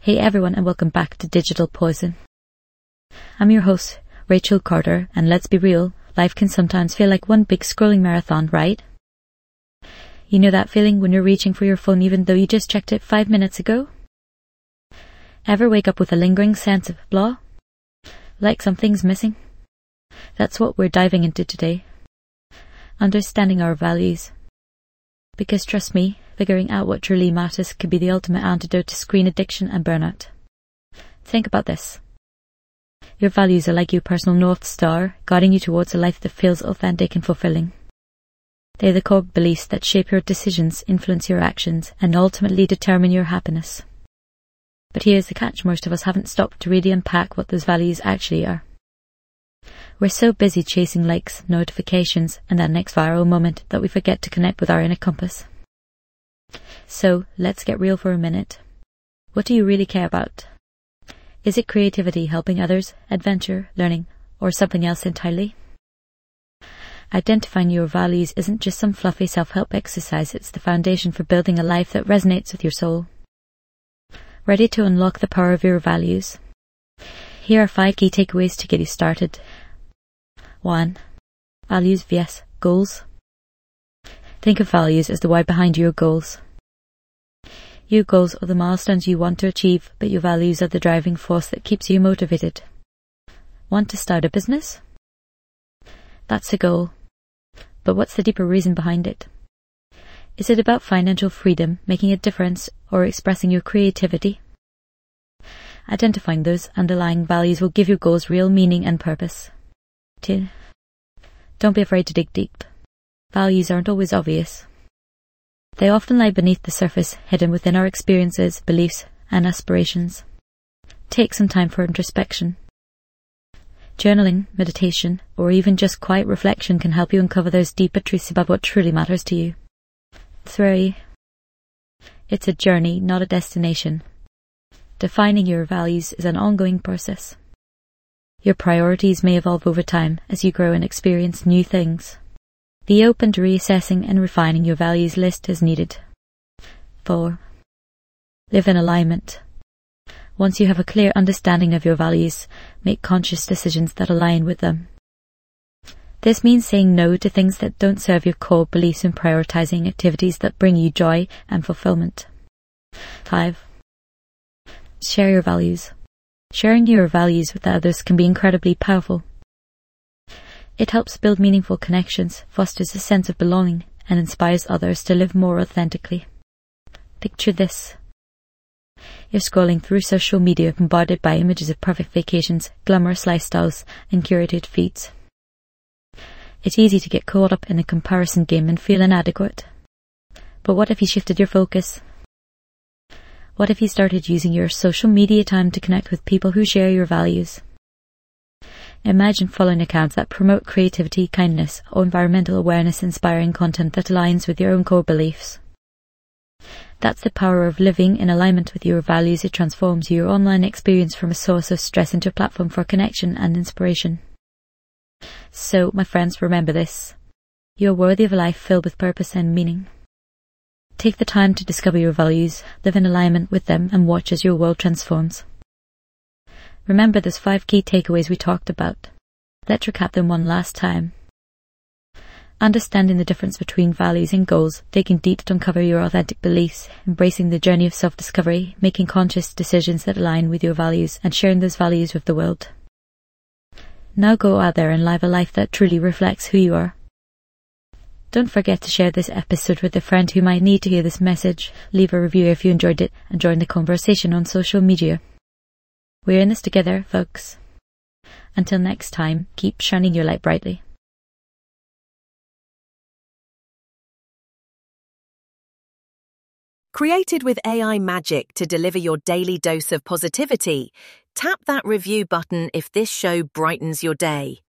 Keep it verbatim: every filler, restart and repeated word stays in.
Hey everyone, and welcome back to Digital Poison. I'm your host, Rachel Carter, and let's be real, life can sometimes feel like one big scrolling marathon, right? You know that feeling when you're reaching for your phone even though you just checked it five minutes ago? Ever wake up with a lingering sense of blah? Like something's missing? That's what we're diving into today. Understanding our values. Because trust me, figuring out what truly matters could be the ultimate antidote to screen addiction and burnout. Think about this. Your values are like your personal North Star, guiding you towards a life that feels authentic and fulfilling. They're the core beliefs that shape your decisions, influence your actions, and ultimately determine your happiness. But here's the catch: most of us haven't stopped to really unpack what those values actually are. We're so busy chasing likes, notifications, and that next viral moment that we forget to connect with our inner compass. So, let's get real for a minute. What do you really care about? Is it creativity, helping others, adventure, learning, or something else entirely? Identifying your values isn't just some fluffy self-help exercise, it's the foundation for building a life that resonates with your soul. Ready to unlock the power of your values? Here are five key takeaways to get you started. one. Values vs goals. Think of values as the why behind your goals. Your goals are the milestones you want to achieve, but your values are the driving force that keeps you motivated. Want to start a business? That's a goal. But what's the deeper reason behind it? Is it about financial freedom, making a difference, or expressing your creativity? Identifying those underlying values will give your goals real meaning and purpose. two. Don't be afraid to dig deep. Values aren't always obvious. They often lie beneath the surface, hidden within our experiences, beliefs, and aspirations. Take some time for introspection. Journaling, meditation, or even just quiet reflection can help you uncover those deeper truths about what truly matters to you. three. It's a journey, not a destination. Defining your values is an ongoing process. Your priorities may evolve over time as you grow and experience new things. Be open to reassessing and refining your values list as needed. four. Live in alignment. Once you have a clear understanding of your values, make conscious decisions that align with them. This means saying no to things that don't serve your core beliefs and prioritizing activities that bring you joy and fulfillment. five. Share your values. Sharing your values with others can be incredibly powerful. It helps build meaningful connections, fosters a sense of belonging, and inspires others to live more authentically. Picture this. You're scrolling through social media bombarded by images of perfect vacations, glamorous lifestyles, and curated feeds. It's easy to get caught up in a comparison game and feel inadequate. But what if you shifted your focus? What if you started using your social media time to connect with people who share your values? Imagine following accounts that promote creativity, kindness, or environmental awareness, inspiring content that aligns with your own core beliefs. That's the power of living in alignment with your values. It transforms your online experience from a source of stress into a platform for connection and inspiration. So, my friends, remember this. You're worthy of a life filled with purpose and meaning. Take the time to discover your values, live in alignment with them, and watch as your world transforms. Remember those five key takeaways we talked about. Let's recap them one last time. Understanding the difference between values and goals, digging deep to uncover your authentic beliefs, embracing the journey of self-discovery, making conscious decisions that align with your values, and sharing those values with the world. Now go out there and live a life that truly reflects who you are. Don't forget to share this episode with a friend who might need to hear this message. Leave a review if you enjoyed it, and join the conversation on social media. We're in this together, folks. Until next time, keep shining your light brightly. Created with A I magic to deliver your daily dose of positivity, tap that review button if this show brightens your day.